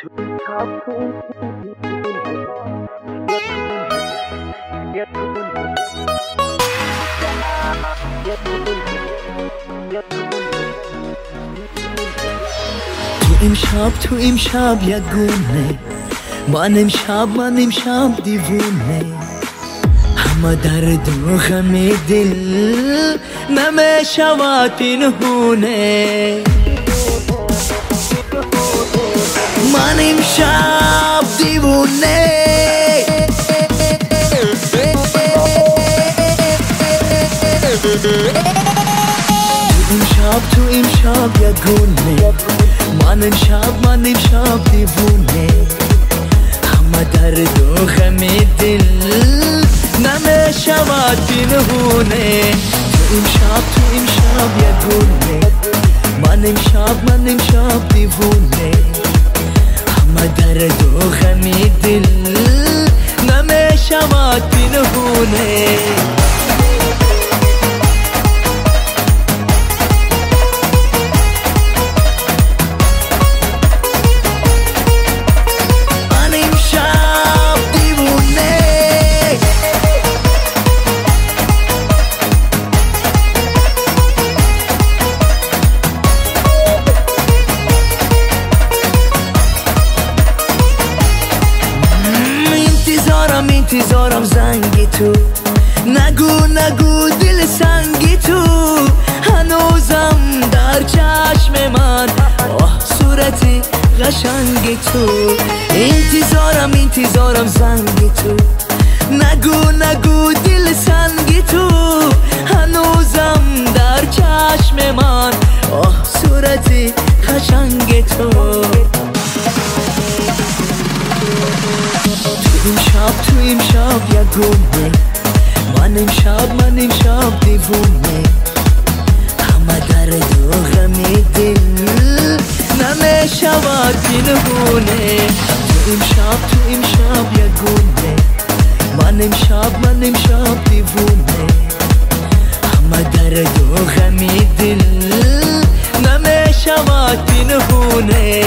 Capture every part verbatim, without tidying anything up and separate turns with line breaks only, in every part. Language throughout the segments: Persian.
امشب تو امشب یگونه من امشب من امشب دیوونه همه درد و غم دل نمی شود پنهونه من امشب دیوونه امشب تو امشب یگونه من امشب من امشب دیوونه همه درد و غم دل نمی شود پنهونه تو امشب تو امشب یگونه من امشب من امشب دیوونه همه درد و غم دل نمی شود پنهونه انتظارم زنگی تو نگو نگو دل سنگی تو هنوزم در چشم من آه صورتی قشنگی تو انتظارم انتظارم زنگی تو نگو نگو دل سنگی تو هنوزم در چشم من آه صورتی قشنگی تو امشب تو امشب یگونه من امشب من امشب دیوونه همه درد و غم دل نمی شود پنهونه تو امشب تو امشب یگونه من امشب من امشب دیوونه همه درد و غم دل نمی شود پنهونه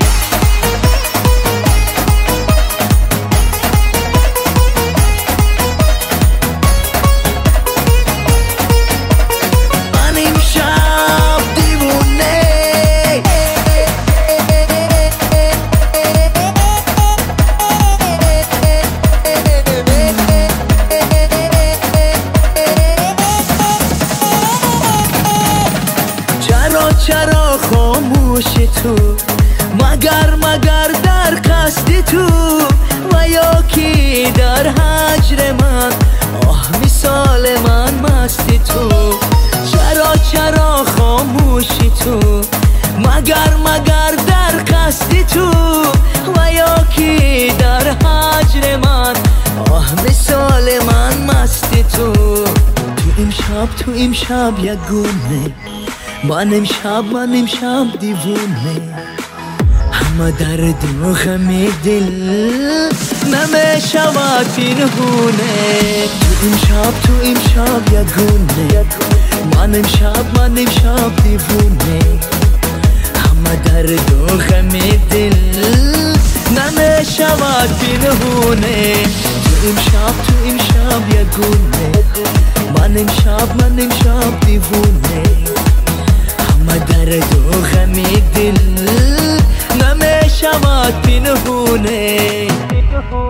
چرا خاموشی تو مگر مگر در قصد تو و یا کی در هجر من آه مثال من مستی تو چرا چرا خاموشی تو مگر مگر در قصد تو و یا کی در هجر من آه مثال من مستی تو تو امشب تو امشب یگونه من امشب من امشب دیوونه همه درد و غم دل نمی شود پنهونه تو امشب تو امشب یگونه من امشب من امشب دیوونه همه درد و غم دل نمی شود پنهونه تو امشب تو امشب یگونه من امشب من امشب دیوونه همه درد و غم دل نمی شود پنهونه